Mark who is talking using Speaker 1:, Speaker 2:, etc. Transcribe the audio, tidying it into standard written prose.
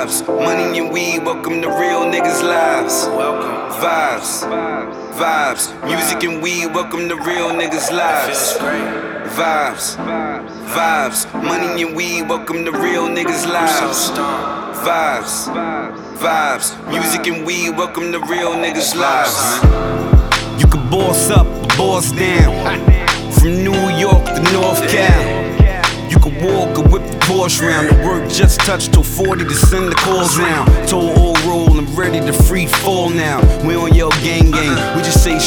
Speaker 1: Vibes, money and weed, welcome to real niggas' lives. Vibes, vibes, music and weed, welcome to real niggas' lives. Vibes, vibes, money and weed, welcome to real niggas' lives. Vibes, vibes, music and weed, welcome to real niggas' lives. You can boss up, boss down, from New York to North Cal. You can walk or whip the Porsche round. The work just touched till 40 to send the calls down. Told old roll, I'm ready to free fall now. We on your gang, we just say